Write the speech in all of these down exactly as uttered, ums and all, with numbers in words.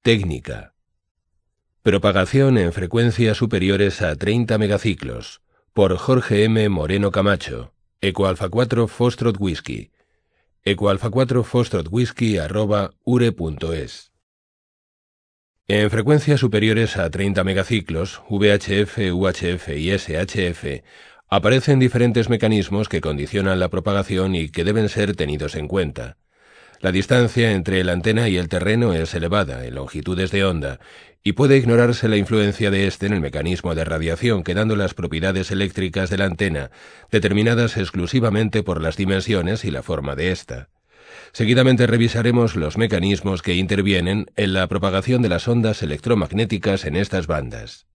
Técnica. Propagación en frecuencias superiores a treinta megaciclos, por Jorge M. Moreno Camacho, Ecoalfa cuatro Foxtrot Whisky, ecoalfa cuatro Foxtrot Whisky arroba ure punto es. En frecuencias superiores a treinta megaciclos, V H F, U H F y S H F, aparecen diferentes mecanismos que condicionan la propagación y que deben ser tenidos en cuenta. La distancia entre la antena y el terreno es elevada en longitudes de onda y puede ignorarse la influencia de éste en el mecanismo de radiación, quedando las propiedades eléctricas de la antena determinadas exclusivamente por las dimensiones y la forma de ésta. Seguidamente revisaremos los mecanismos que intervienen en la propagación de las ondas electromagnéticas en estas bandas.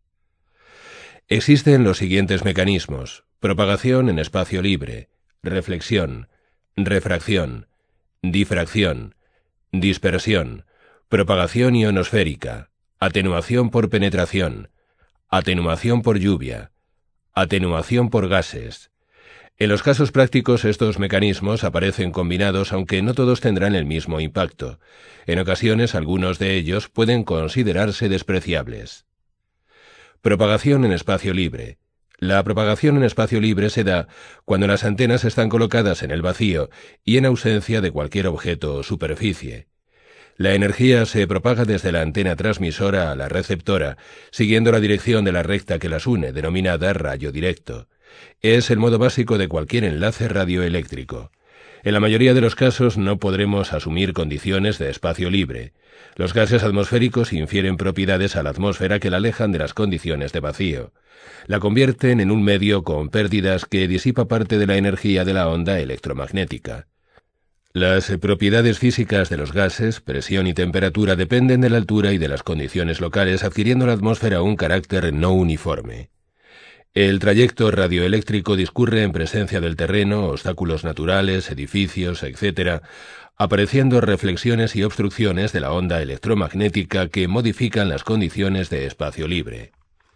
Existen los siguientes mecanismos: propagación en espacio libre, reflexión, refracción, difracción, dispersión, propagación ionosférica, atenuación por penetración, atenuación por lluvia, atenuación por gases. En los casos prácticos estos mecanismos aparecen combinados, aunque no todos tendrán el mismo impacto. En ocasiones algunos de ellos pueden considerarse despreciables. Propagación en espacio libre. La propagación en espacio libre se da cuando las antenas están colocadas en el vacío y en ausencia de cualquier objeto o superficie. La energía se propaga desde la antena transmisora a la receptora, siguiendo la dirección de la recta que las une, denominada rayo directo. Es el modo básico de cualquier enlace radioeléctrico. En la mayoría de los casos no podremos asumir condiciones de espacio libre. Los gases atmosféricos infieren propiedades a la atmósfera que la alejan de las condiciones de vacío. La convierten en un medio con pérdidas que disipa parte de la energía de la onda electromagnética. Las propiedades físicas de los gases, presión y temperatura, dependen de la altura y de las condiciones locales, adquiriendo la atmósfera un carácter no uniforme. El trayecto radioeléctrico discurre en presencia del terreno, obstáculos naturales, edificios, etcétera, apareciendo reflexiones y obstrucciones de la onda electromagnética que modifican las condiciones de espacio libre.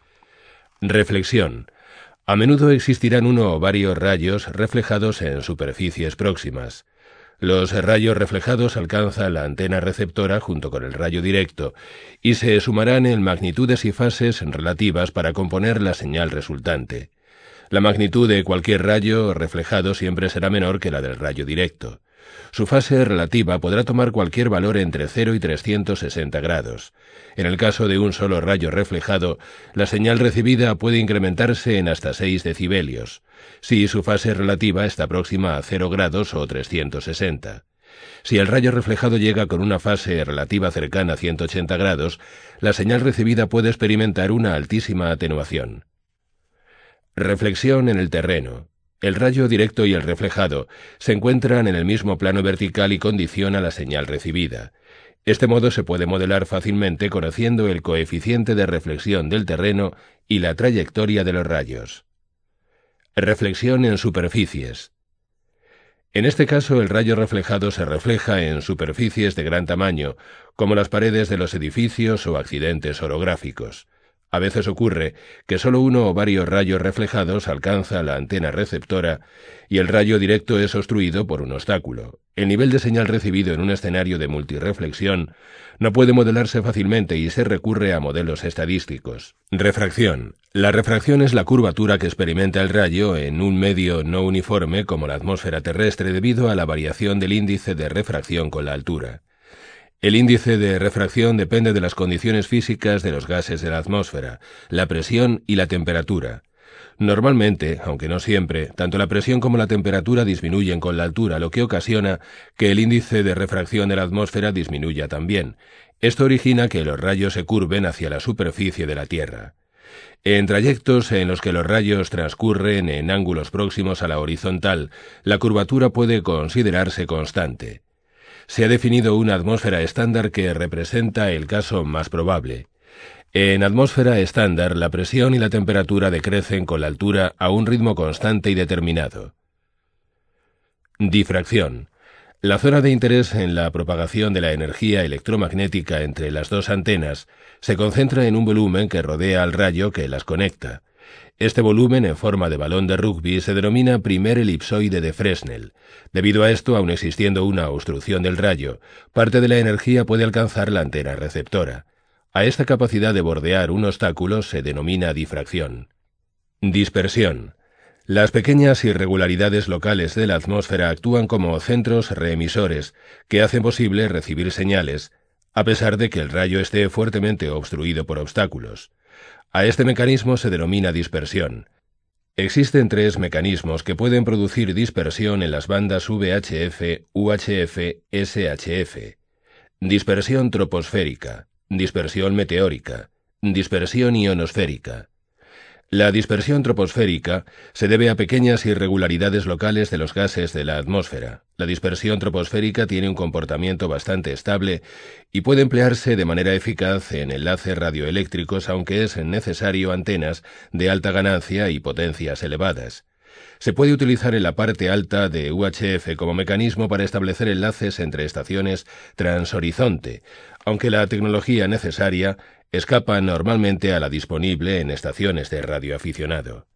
Reflexión. A menudo existirán uno o varios rayos reflejados en superficies próximas. Los rayos reflejados alcanzan la antena receptora junto con el rayo directo y se sumarán en magnitudes y fases relativas para componer la señal resultante. La magnitud de cualquier rayo reflejado siempre será menor que la del rayo directo. Su fase relativa podrá tomar cualquier valor entre cero y trescientos sesenta grados. En el caso de un solo rayo reflejado, la señal recibida puede incrementarse en hasta seis decibelios, si su fase relativa está próxima a cero grados o trescientos sesenta. Si el rayo reflejado llega con una fase relativa cercana a ciento ochenta grados, la señal recibida puede experimentar una altísima atenuación. Reflexión en el terreno. El rayo directo y el reflejado se encuentran en el mismo plano vertical y condiciona la señal recibida. Este modo se puede modelar fácilmente conociendo el coeficiente de reflexión del terreno y la trayectoria de los rayos. Reflexión en superficies. En este caso, el rayo reflejado se refleja en superficies de gran tamaño, como las paredes de los edificios o accidentes orográficos. A veces ocurre que solo uno o varios rayos reflejados alcanza la antena receptora y el rayo directo es obstruido por un obstáculo. El nivel de señal recibido en un escenario de multireflexión no puede modelarse fácilmente y se recurre a modelos estadísticos. Refracción. La refracción es la curvatura que experimenta el rayo en un medio no uniforme como la atmósfera terrestre debido a la variación del índice de refracción con la altura. El índice de refracción depende de las condiciones físicas de los gases de la atmósfera, la presión y la temperatura. Normalmente, aunque no siempre, tanto la presión como la temperatura disminuyen con la altura, lo que ocasiona que el índice de refracción de la atmósfera disminuya también. Esto origina que los rayos se curven hacia la superficie de la Tierra. En trayectos en los que los rayos transcurren en ángulos próximos a la horizontal, la curvatura puede considerarse constante. Se ha definido una atmósfera estándar que representa el caso más probable. En atmósfera estándar, la presión y la temperatura decrecen con la altura a un ritmo constante y determinado. Difracción. La zona de interés en la propagación de la energía electromagnética entre las dos antenas se concentra en un volumen que rodea al rayo que las conecta. Este volumen en forma de balón de rugby se denomina primer elipsoide de Fresnel. Debido a esto, aun existiendo una obstrucción del rayo, parte de la energía puede alcanzar la antena receptora. A esta capacidad de bordear un obstáculo se denomina difracción. Dispersión. Las pequeñas irregularidades locales de la atmósfera actúan como centros reemisores que hacen posible recibir señales, a pesar de que el rayo esté fuertemente obstruido por obstáculos. A este mecanismo se denomina dispersión. Existen tres mecanismos que pueden producir dispersión en las bandas V H F, U H F, S H F. Dispersión troposférica, dispersión meteórica, dispersión ionosférica. La dispersión troposférica se debe a pequeñas irregularidades locales de los gases de la atmósfera. La dispersión troposférica tiene un comportamiento bastante estable y puede emplearse de manera eficaz en enlaces radioeléctricos, aunque es necesario antenas de alta ganancia y potencias elevadas. Se puede utilizar en la parte alta de U H F como mecanismo para establecer enlaces entre estaciones transhorizonte, aunque la tecnología necesaria escapa normalmente a la disponible en estaciones de radioaficionado.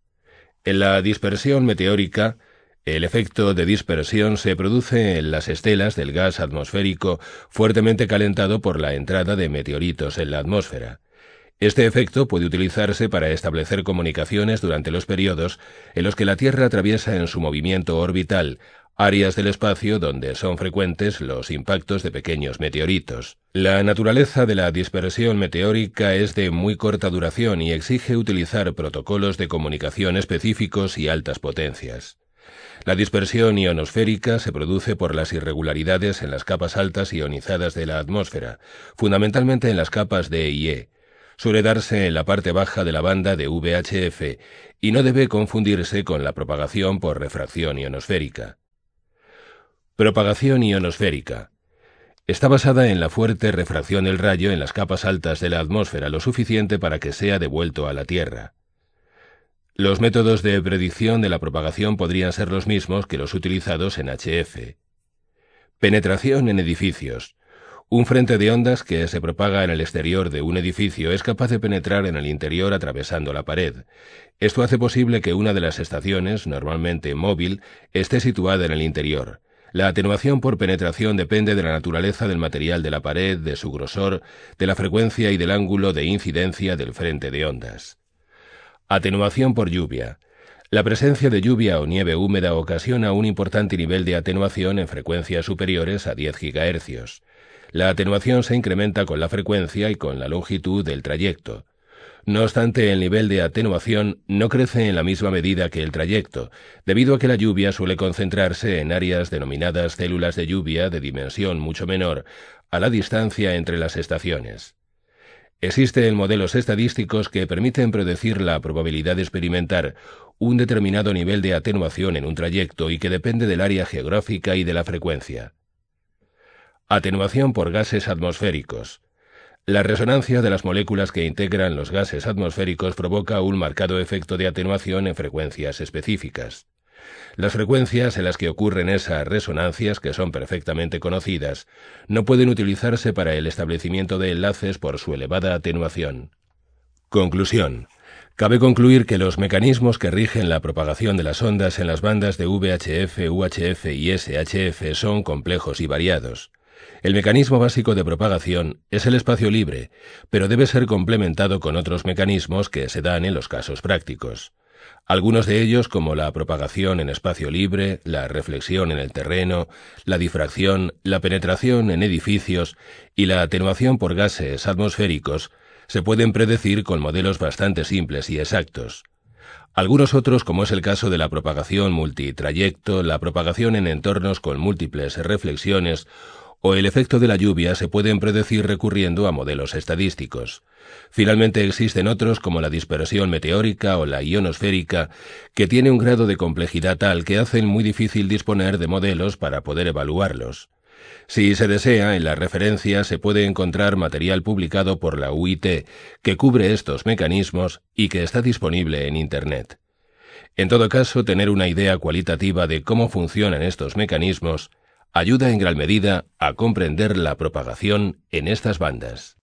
En la dispersión meteórica, el efecto de dispersión se produce en las estelas del gas atmosférico fuertemente calentado por la entrada de meteoritos en la atmósfera. Este efecto puede utilizarse para establecer comunicaciones durante los periodos en los que la Tierra atraviesa en su movimiento orbital áreas del espacio donde son frecuentes los impactos de pequeños meteoritos. La naturaleza de la dispersión meteórica es de muy corta duración y exige utilizar protocolos de comunicación específicos y altas potencias. La dispersión ionosférica se produce por las irregularidades en las capas altas ionizadas de la atmósfera, fundamentalmente en las capas D y E. Suele darse en la parte baja de la banda de V H F y no debe confundirse con la propagación por refracción ionosférica. Propagación ionosférica. Está basada en la fuerte refracción del rayo en las capas altas de la atmósfera, lo suficiente para que sea devuelto a la Tierra. Los métodos de predicción de la propagación podrían ser los mismos que los utilizados en H F. Penetración en edificios. Un frente de ondas que se propaga en el exterior de un edificio es capaz de penetrar en el interior atravesando la pared. Esto hace posible que una de las estaciones, normalmente móvil, esté situada en el interior. La atenuación por penetración depende de la naturaleza del material de la pared, de su grosor, de la frecuencia y del ángulo de incidencia del frente de ondas. Atenuación por lluvia. La presencia de lluvia o nieve húmeda ocasiona un importante nivel de atenuación en frecuencias superiores a diez gigahercios. La atenuación se incrementa con la frecuencia y con la longitud del trayecto. No obstante, el nivel de atenuación no crece en la misma medida que el trayecto, debido a que la lluvia suele concentrarse en áreas denominadas células de lluvia de dimensión mucho menor a la distancia entre las estaciones. Existen modelos estadísticos que permiten predecir la probabilidad de experimentar un determinado nivel de atenuación en un trayecto y que depende del área geográfica y de la frecuencia. Atenuación por gases atmosféricos. La resonancia de las moléculas que integran los gases atmosféricos provoca un marcado efecto de atenuación en frecuencias específicas. Las frecuencias en las que ocurren esas resonancias, que son perfectamente conocidas, no pueden utilizarse para el establecimiento de enlaces por su elevada atenuación. Conclusión. Cabe concluir que los mecanismos que rigen la propagación de las ondas en las bandas de V H F, U H F y S H F son complejos y variados. El mecanismo básico de propagación es el espacio libre, pero debe ser complementado con otros mecanismos que se dan en los casos prácticos. Algunos de ellos, como la propagación en espacio libre, la reflexión en el terreno, la difracción, la penetración en edificios y la atenuación por gases atmosféricos, se pueden predecir con modelos bastante simples y exactos. Algunos otros, como es el caso de la propagación multitrayecto, la propagación en entornos con múltiples reflexiones o el efecto de la lluvia, se pueden predecir recurriendo a modelos estadísticos. Finalmente existen otros, como la dispersión meteórica o la ionosférica, que tiene un grado de complejidad tal que hacen muy difícil disponer de modelos para poder evaluarlos. Si se desea, en la referencia se puede encontrar material publicado por la U I T que cubre estos mecanismos y que está disponible en Internet. En todo caso, tener una idea cualitativa de cómo funcionan estos mecanismos ayuda en gran medida a comprender la propagación en estas bandas.